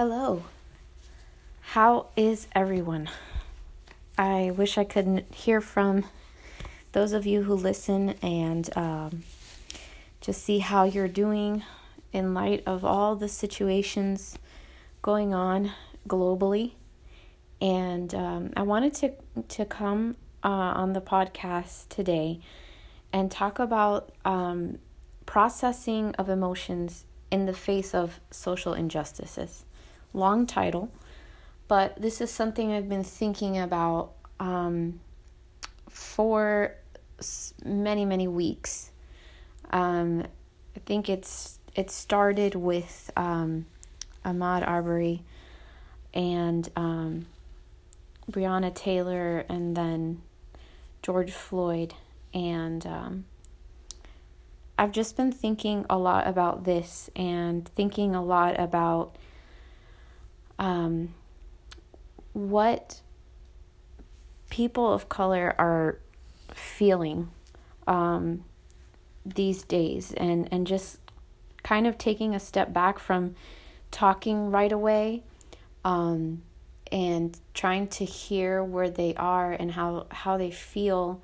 Hello. How is everyone? I wish I could hear from those of you who listen and just see how you're doing in light of all the situations going on globally. And I wanted to come on the podcast today and talk about processing of emotions in the face of social injustices. Long title, but this is something I've been thinking about for many weeks. I think it started with Ahmaud Arbery and Breonna Taylor, and then George Floyd, and I've just been thinking a lot about this and thinking a lot about what people of color are feeling these days, and just kind of taking a step back from talking right away and trying to hear where they are and how they feel.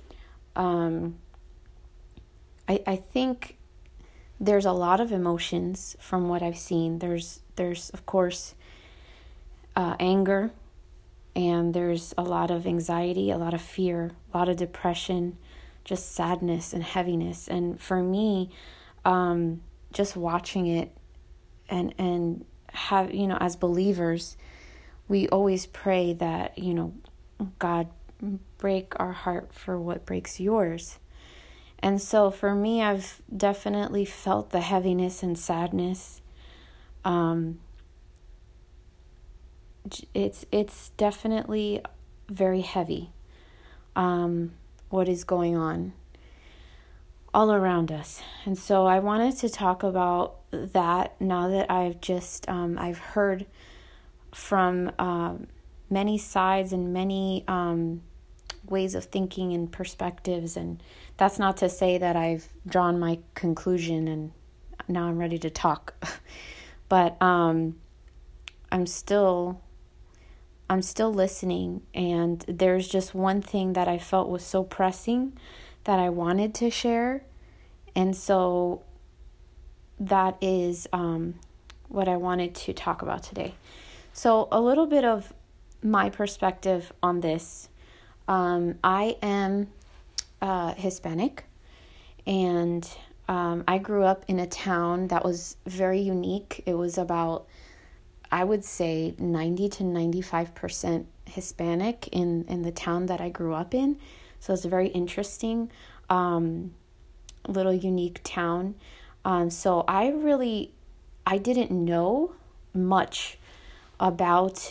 I think there's a lot of emotions from what I've seen. There's of course anger, and there's a lot of anxiety, a lot of fear, a lot of depression, just sadness and heaviness. And for me, just watching it and have, as believers, we always pray that, God, break our heart for what breaks yours. And so for me, I've definitely felt the heaviness and sadness. It's definitely very heavy, what is going on all around us. And so I wanted to talk about that now that I've just, I've heard from many sides and many ways of thinking and perspectives. And that's not to say that I've drawn my conclusion and now I'm ready to talk. But I'm still listening, and there's just one thing that I felt was so pressing that I wanted to share. And so that is what I wanted to talk about today. So a little bit of my perspective on this. I am Hispanic, and I grew up in a town that was very unique. It was about, I would say, 90 to 95% Hispanic in the town that I grew up in. So it's a very interesting, little unique town. So I didn't know much about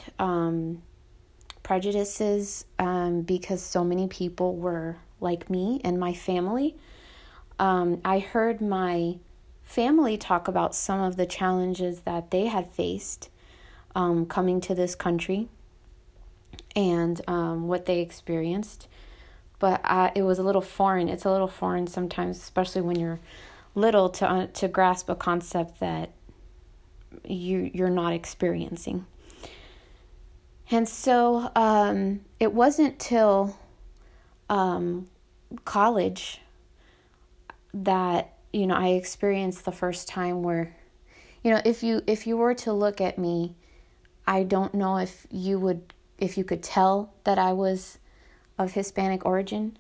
prejudices because so many people were like me and my family. I heard my family talk about some of the challenges that they had faced coming to this country and what they experienced. But it was a little foreign. It's a little foreign sometimes, especially when you're little, to grasp a concept that you're not experiencing. And so it wasn't till college that I experienced the first time where if you were to look at me, I don't know if you could tell that I was of Hispanic origin,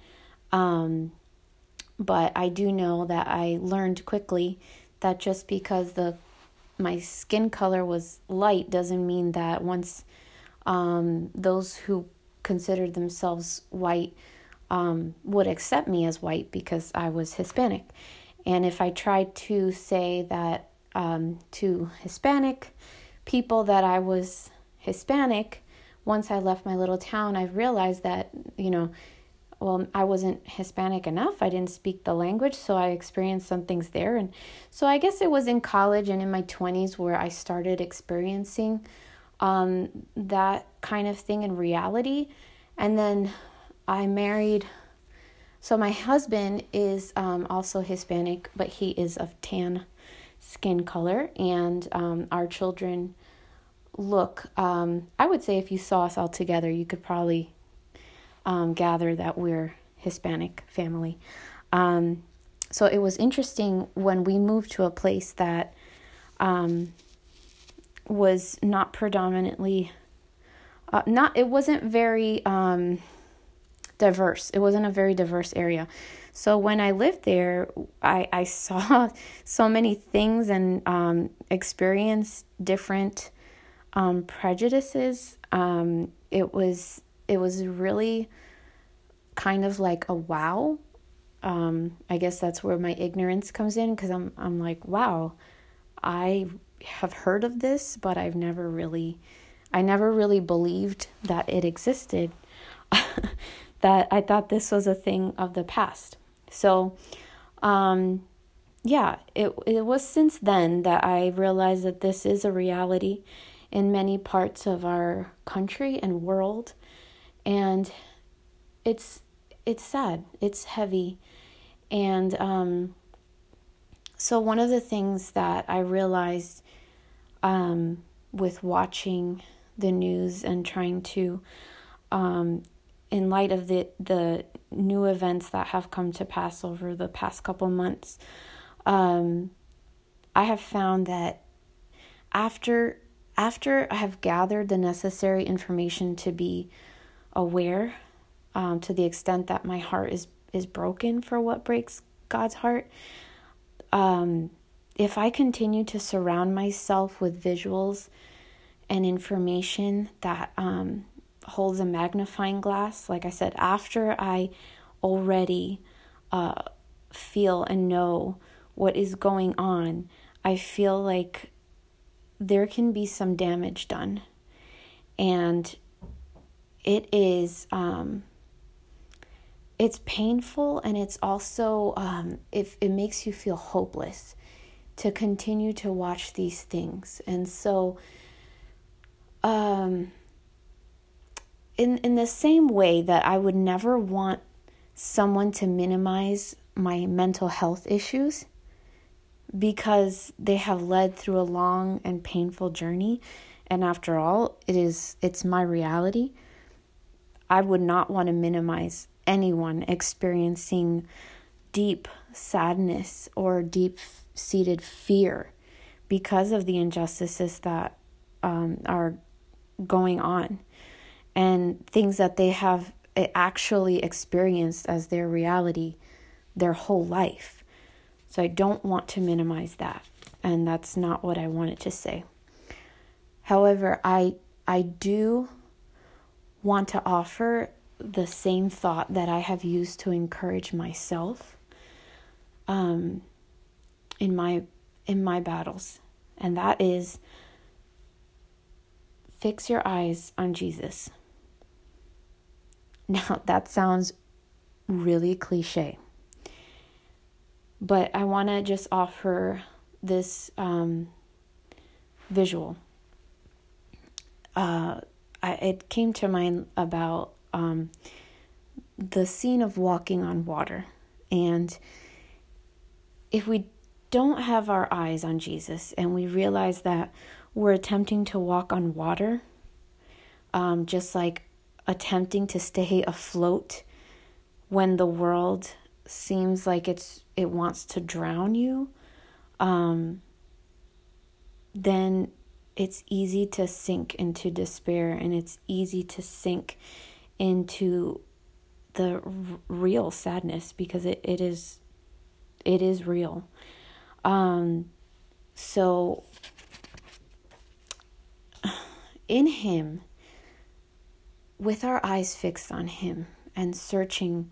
but I do know that I learned quickly that just because my skin color was light doesn't mean that once those who considered themselves white would accept me as white because I was Hispanic. And if I tried to say that to Hispanic people that I was Hispanic, once I left my little town, I realized that, I wasn't Hispanic enough. I didn't speak the language, so I experienced some things there. And so I guess it was in college and in my 20s where I started experiencing that kind of thing in reality. And then I married. So my husband is also Hispanic, but he is of tan skin color, and our children look, I would say if you saw us all together, you could probably gather that we're Hispanic family. So it was interesting when we moved to a place that was not predominantly, it wasn't very diverse. It wasn't a very diverse area. So when I lived there, I saw so many things and experienced different prejudices. It was really kind of like a wow. I guess that's where my ignorance comes in, because I'm like, wow, I have heard of this, but I never really believed that it existed. That I thought this was a thing of the past. So, yeah, it was since then that I realized that this is a reality in many parts of our country and world, and it's sad, it's heavy, and so one of the things that I realized with watching the news and trying to, in light of the new events that have come to pass over the past couple months, I have found that after I have gathered the necessary information to be aware, to the extent that my heart is broken for what breaks God's heart, if I continue to surround myself with visuals and information that holds a magnifying glass, like I said, after I already feel and know what is going on, I feel like there can be some damage done. And it is, it's painful, and it's also, it makes you feel hopeless to continue to watch these things. And so, in the same way that I would never want someone to minimize my mental health issues because they have led through a long and painful journey, and after all, it's my reality, I would not want to minimize anyone experiencing deep sadness or deep-seated fear because of the injustices that are going on, and things that they have actually experienced as their reality their whole life. So I don't want to minimize that, and that's not what I wanted to say. However, I do want to offer the same thought that I have used to encourage myself in my battles, and that is, fix your eyes on Jesus. Now, that sounds really cliche, but I want to just offer this visual. It came to mind about the scene of walking on water. And if we don't have our eyes on Jesus and we realize that we're attempting to walk on water, just like attempting to stay afloat when the world seems like it wants to drown you, then it's easy to sink into despair, and it's easy to sink into the real sadness, because it is real. So in Him, with our eyes fixed on Him and searching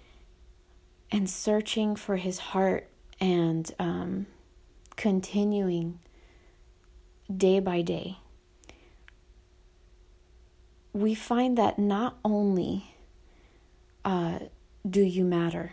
for His heart, and continuing day by day, we find that not only do you matter,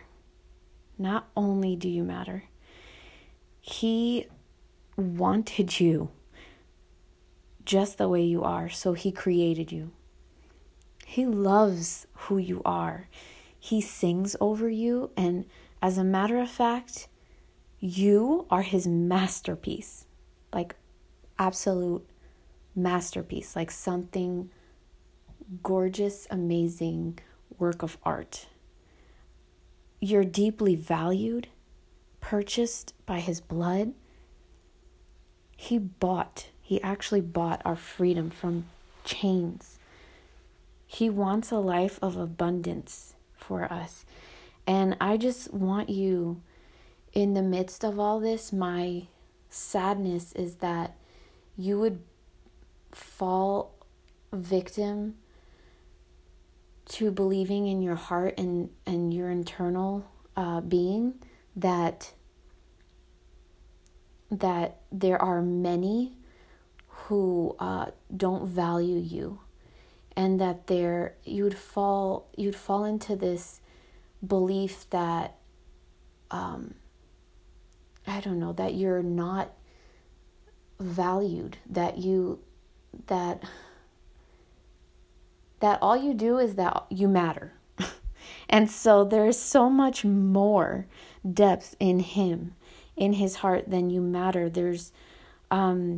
He wanted you just the way you are, so He created you. He loves who you are. He sings over you, and as a matter of fact, you are His masterpiece. Like, absolute masterpiece, like something gorgeous, amazing work of art. You're deeply valued, purchased by his blood. He actually bought our freedom from chains. He wants a life of abundance for us. And I just want you, in the midst of all this, my sadness is that you would fall victim to believing in your heart and your internal being that there are many who don't value you, and that you'd fall into this belief that I don't know, that you're not valued, that all you do is that you matter. And so there's so much more depth in him, in his heart, than you matter. There's all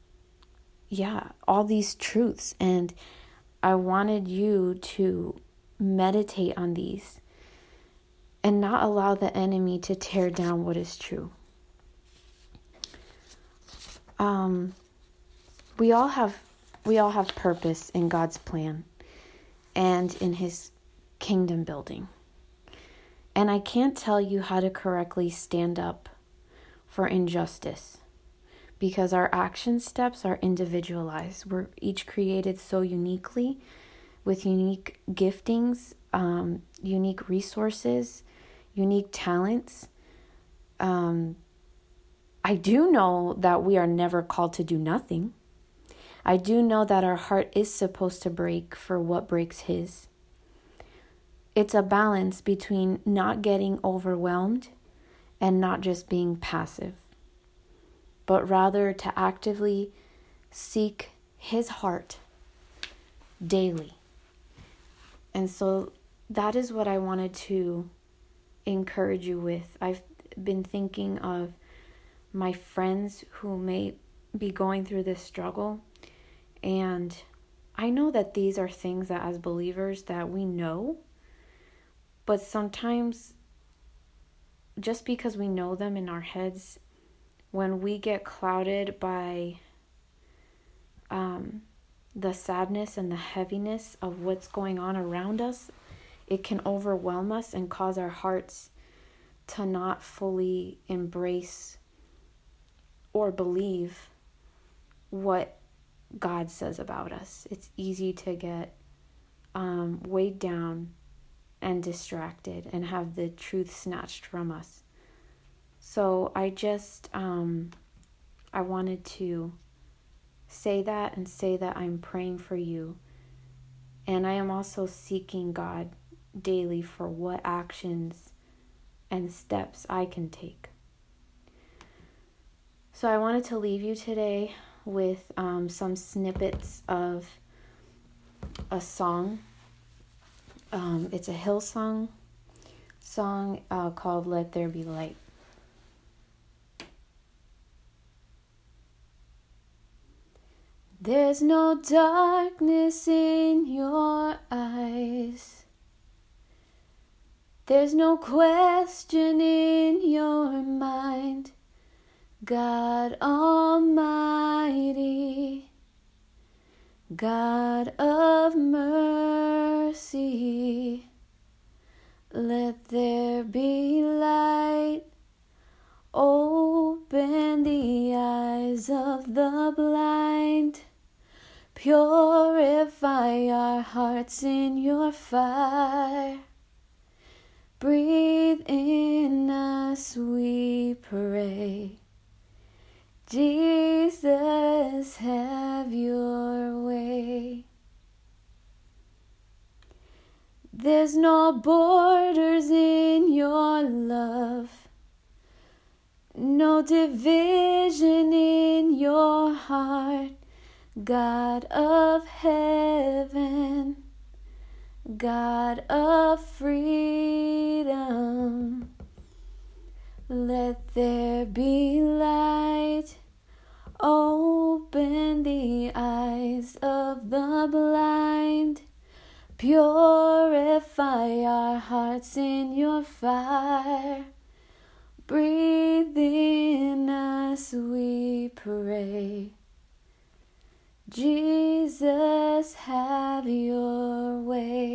these truths, and I wanted you to meditate on these and not allow the enemy to tear down what is true. We all have purpose in God's plan and in his kingdom building. And I can't tell you how to correctly stand up for injustice, because our action steps are individualized. We're each created so uniquely, with unique giftings, unique resources, unique talents. I do know that we are never called to do nothing. I do know that our heart is supposed to break for what breaks his. It's a balance between not getting overwhelmed and not just being passive, but rather to actively seek his heart daily. And so that is what I wanted to encourage you with. I've been thinking of my friends who may be going through this struggle, and I know that these are things that as believers that we know, but sometimes just because we know them in our heads, when we get clouded by the sadness and the heaviness of what's going on around us, it can overwhelm us and cause our hearts to not fully embrace or believe what God says about us. It's easy to get weighed down and distracted and have the truth snatched from us. So I just, I wanted to say that and say that I'm praying for you. And I am also seeking God daily for what actions and steps I can take. So I wanted to leave you today with some snippets of a song. It's a Hillsong song called Let There Be Light. There's no darkness in your eyes. There's no question in your mind. God Almighty, God of mercy, let there be light. Open the eyes of the blind. Purify our hearts in your fire. Breathe in us, we pray. Jesus, have your way. There's no borders in your love, no division in your heart. God of heaven, God of freedom, let there be light. Open the eyes of the blind. Purify our hearts in your fire. Breathe in us, we pray. Jesus, have your way.